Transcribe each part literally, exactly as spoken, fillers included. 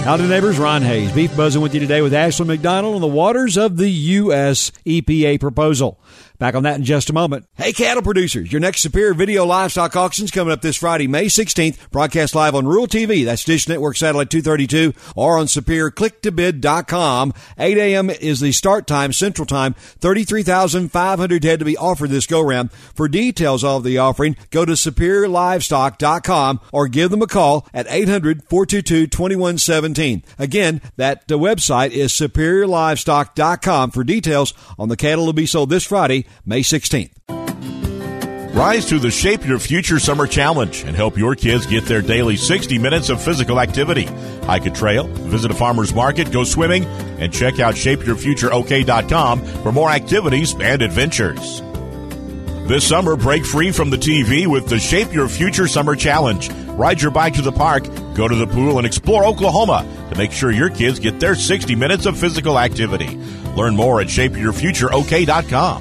Howdy, neighbors. Ron Hayes, Beef Buzzing with you today with Ashley McDonald on the waters of the U S E P A proposal. Back on that in just a moment. Hey, cattle producers, your next Superior Video Livestock Auction's coming up this Friday, May sixteenth. Broadcast live on Rural T V. That's Dish Network Satellite two thirty-two or on superior click to bid dot com. eight a.m. is the start time, Central Time. thirty-three thousand five hundred head to be offered this go-round. For details of the offering, go to superior livestock dot com or give them a call at eight hundred, four two two, two one one seven. Again, that uh, website is superior livestock dot com for details on the cattle to be sold this Friday, May sixteenth. Rise to the Shape Your Future Summer Challenge and help your kids get their daily sixty minutes of physical activity. Hike a trail, visit a farmer's market, go swimming, and check out shape your future o k dot com for more activities and adventures. This summer, break free from the T V with the Shape Your Future Summer Challenge. Ride your bike to the park, go to the pool, and explore Oklahoma to make sure your kids get their sixty minutes of physical activity. Learn more at shape your future o k dot com.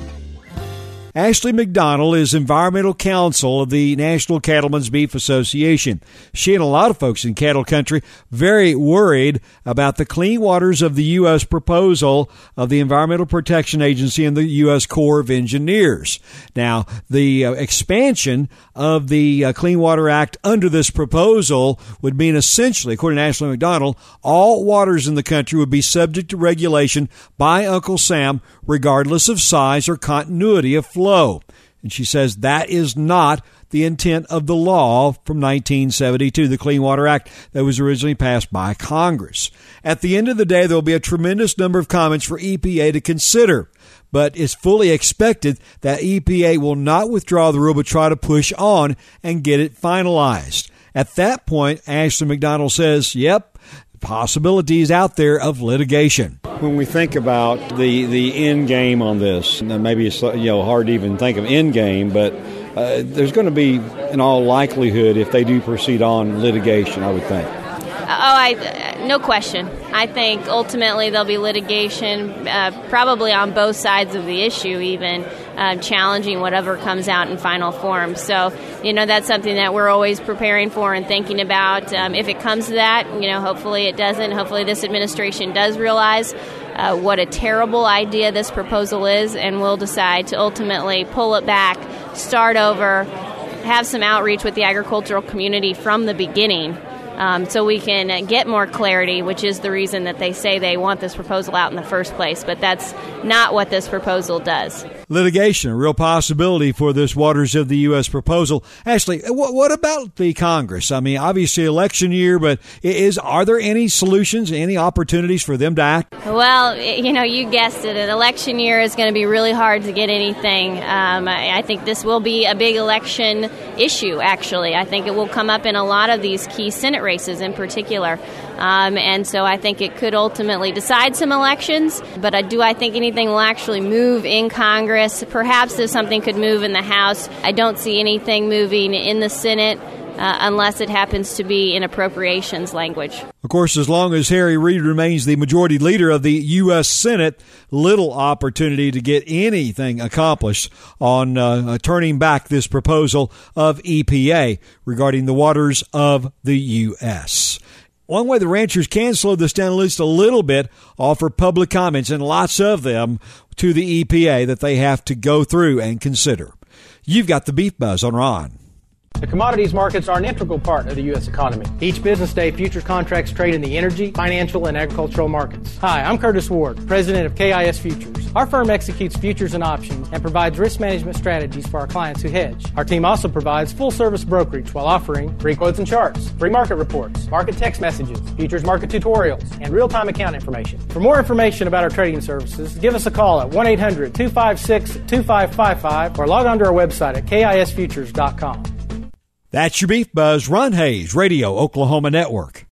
Ashley McDonald is Environmental Counsel of the National Cattlemen's Beef Association. She and a lot of folks in cattle country very worried about the clean waters of the U S proposal of the Environmental Protection Agency and the U S Corps of Engineers. Now, the uh, expansion of the uh, Clean Water Act under this proposal would mean essentially, according to Ashley McDonald, all waters in the country would be subject to regulation by Uncle Sam regardless of size or continuity of flow. And she says that is not the intent of the law from nineteen seventy-two, the Clean Water Act that was originally passed by Congress. At the end of the day, there will be a tremendous number of comments for E P A to consider, but it's fully expected that E P A will not withdraw the rule but try to push on and get it finalized. At that point, Ashley McDonald says, yep, possibilities out there of litigation. When we think about the, the end game on this, and maybe it's you know hard to even think of end game, but uh, there's going to be, in all likelihood, if they do proceed on, litigation, I would think. Oh, I, no question. I think ultimately there'll be litigation, uh, probably on both sides of the issue even, uh, challenging whatever comes out in final form. So, you know, that's something that we're always preparing for and thinking about. Um, if it comes to that, you know, hopefully it doesn't. Hopefully this administration does realize uh, what a terrible idea this proposal is, and will decide to ultimately pull it back, start over, have some outreach with the agricultural community from the beginning. Um, so we can get more clarity, which is the reason that they say they want this proposal out in the first place. But that's not what this proposal does. Litigation, a real possibility for this Waters of the U S proposal. Ashley, what, what about the Congress? I mean, obviously election year, but is are there any solutions, any opportunities for them to act? Well, you know, you guessed it. An election year is going to be really hard to get anything. Um, I, I think this will be a big election issue, actually. I think it will come up in a lot of these key Senate races in particular. Um, and so I think it could ultimately decide some elections. But uh, do I think anything will actually move in Congress? Perhaps if something could move in the House. I don't see anything moving in the Senate uh, unless it happens to be in appropriations language. Of course, as long as Harry Reid remains the majority leader of the U S Senate, little opportunity to get anything accomplished on uh, turning back this proposal of E P A regarding the waters of the U S One way the ranchers can slow this down at least a little bit, offer public comments, and lots of them, to the E P A that they have to go through and consider. You've got the Beef Buzz on Ron. The commodities markets are an integral part of the U S economy. Each business day, futures contracts trade in the energy, financial, and agricultural markets. Hi, I'm Curtis Ward, president of K I S Futures. Our firm executes futures and options and provides risk management strategies for our clients who hedge. Our team also provides full-service brokerage while offering free quotes and charts, free market reports, market text messages, futures market tutorials, and real-time account information. For more information about our trading services, give us a call at one eight hundred, two five six, two five five five or log on to our website at K I S futures dot com. That's your Beef Buzz. Ron Hayes, Radio Oklahoma Network.